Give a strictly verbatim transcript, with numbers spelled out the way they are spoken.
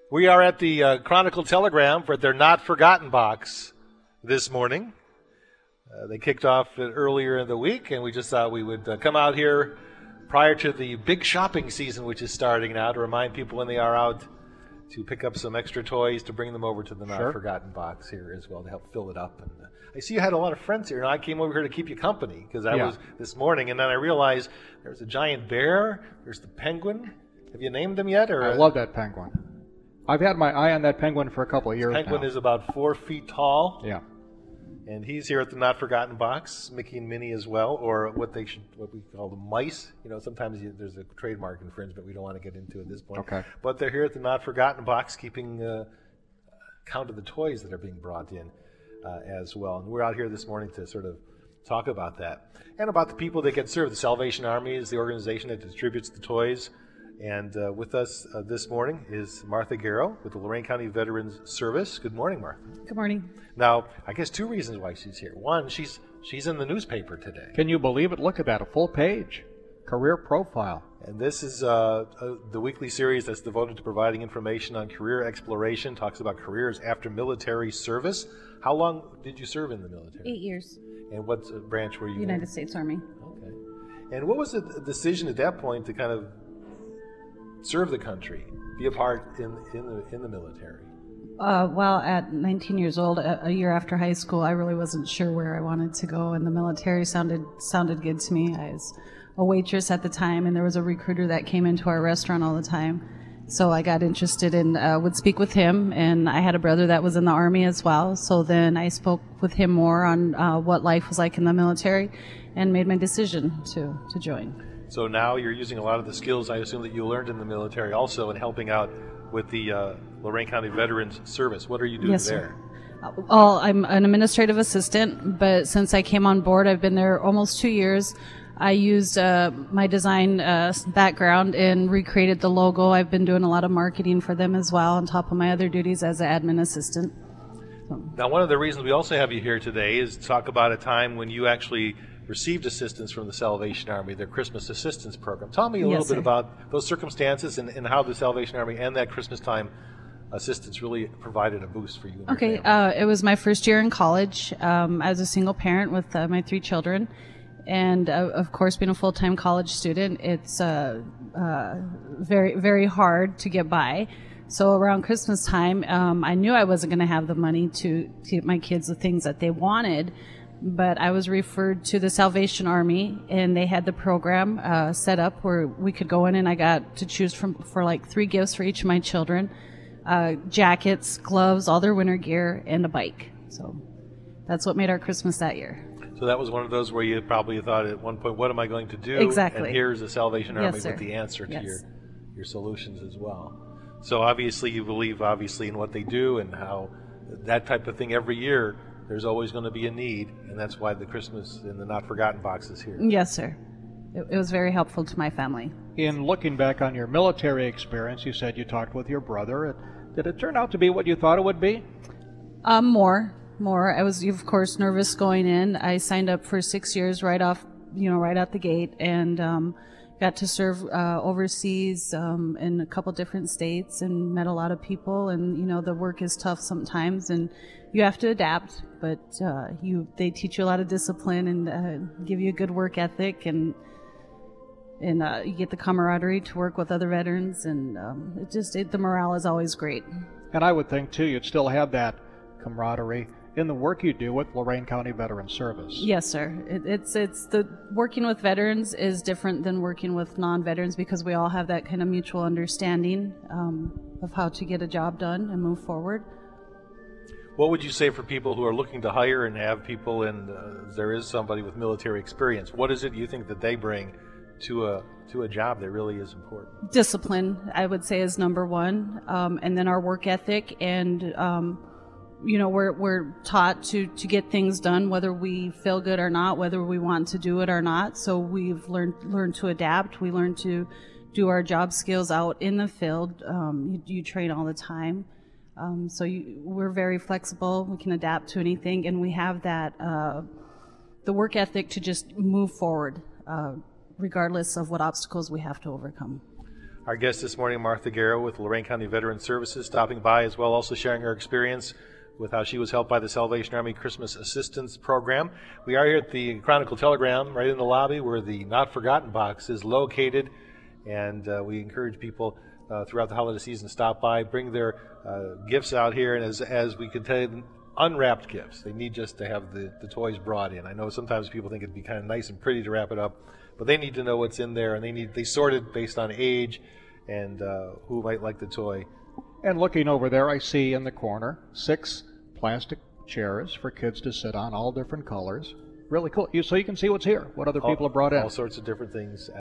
We are at the uh, Chronicle Telegram for their Not Forgotten box this morning. Uh, they kicked off it earlier in the week, and we just thought we would uh, come out here prior to the big shopping season, which is starting now, to remind people when they are out to pick up some extra toys to bring them over to the Not Sure. Forgotten box here as well to help fill it up. And uh, I see you had a lot of friends here, and I came over here to keep you company because I Yeah. was this morning, and then I realized there's a giant bear, there's the penguin. Have you named them yet? Or I love that penguin. I've had my eye on that penguin for a couple of years penguin now. is about four feet tall. Yeah. And he's here at the Not Forgotten box, Mickey and Minnie as well, or what they should, what we call the mice. You know, sometimes you, there's a trademark infringement we don't want to get into at this point. Okay. But they're here at the Not Forgotten box, keeping uh, count of the toys that are being brought in uh, as well. And we're out here this morning to sort of talk about that and about the people that get served. The Salvation Army is the organization that distributes the toys. And uh, with us uh, this morning is Martha Garrow with the Lorain County Veterans Service. Good morning, Martha. Good morning. Now, I guess two reasons why she's here. One, she's she's in the newspaper today. Can you believe it? Look at that, a full page. Career profile. And this is uh, uh, the weekly series that's devoted to providing information on career exploration, talks about careers after military service. How long did you serve in the military? Eight years. And what uh, branch were you United in? States Army. Okay. And what was the decision at that point to kind of serve the country, be a part in in the in the military? Uh, well, at nineteen years old, a, a year after high school, I really wasn't sure where I wanted to go, and the military sounded sounded good to me. I was a waitress at the time, and there was a recruiter that came into our restaurant all the time. So I got interested and uh, would speak with him, and I had a brother that was in the Army as well. So then I spoke with him more on uh, what life was like in the military and made my decision to, to join. So now you're using a lot of the skills, I assume, that you learned in the military also in helping out with the uh, Lorain County Veterans Service. What are you doing Yes, there? Sir. Uh, well, I'm an administrative assistant, but since I came on board, I've been there almost two years. I used uh, my design uh, background and recreated the logo. I've been doing a lot of marketing for them as well, on top of my other duties as an admin assistant. So. Now, one of the reasons we also have you here today is to talk about a time when you actually received assistance from the Salvation Army, their Christmas Assistance Program. Tell me a little Yes, bit sir. about those circumstances and, and how the Salvation Army and that Christmas time assistance really provided a boost for you. And Okay, your family. uh, it was my first year in college um, as a single parent with uh, my three children. And uh, of course, being a full-time college student, it's uh, uh, very, very hard to get by. So around Christmas time, um, I knew I wasn't going to have the money to, to get my kids the things that they wanted. But I was referred to the Salvation Army, and they had the program uh, set up where we could go in, and I got to choose from for like three gifts for each of my children: uh, jackets, gloves, all their winter gear, and a bike. So that's what made our Christmas that year. So that was one of those where you probably thought at one point, what am I going to do? Exactly. And here's the Salvation Army Yes, sir. with the answer to Yes. your, your solutions as well. So obviously you believe obviously in what they do and how that type of thing every year, there's always going to be a need, and that's why the Christmas and the Not Forgotten box is here. Yes, sir. It, it was very helpful to my family. In looking back on your military experience, you said you talked with your brother. It- Did it turn out to be what you thought it would be? Um, more, more. I was, of course, nervous going in. I signed up for six years right off, you know, right out the gate, and um, got to serve uh, overseas um, in a couple different states and met a lot of people. And you know, the work is tough sometimes, and you have to adapt. But uh, you, they teach you a lot of discipline and uh, give you a good work ethic, and and uh, you get the camaraderie to work with other veterans, and um, it just it, the morale is always great. And I would think, too, you'd still have that camaraderie in the work you do with Lorain County Veterans Service. Yes, sir. It, it's it's the working with veterans is different than working with non-veterans because we all have that kind of mutual understanding um, of how to get a job done and move forward. What would you say for people who are looking to hire and have people, and uh, there is somebody with military experience? What is it you think that they bring to a to a job that really is important? Discipline, I would say, is number one, um, and then our work ethic, and um, you know, we're we're taught to to get things done, whether we feel good or not, whether we want to do it or not. So we've learned learned to adapt. We learn to do our job skills out in the field. Um, you, you train all the time. Um, so you, we're very flexible. We can adapt to anything, and we have that uh, the work ethic to just move forward, uh, regardless of what obstacles we have to overcome. Our guest this morning, Martha Garrow with Lorain County Veteran Services, stopping by as well, also sharing her experience with how she was helped by the Salvation Army Christmas Assistance Program. We are here at the Chronicle Telegram, right in the lobby where the Not Forgotten box is located, and uh, we encourage people uh, throughout the holiday season to stop by, bring their uh, gifts out here, and as, as we can tell you, unwrapped gifts. They need just to have the, the toys brought in. I know sometimes people think it'd be kind of nice and pretty to wrap it up, but they need to know what's in there, and they need they sort it based on age and uh, who might like the toy. And looking over there, I see in the corner six plastic chairs for kids to sit on, all different colors. Really cool. You, so you can see what's here, what other all, people have brought in. All sorts of different things.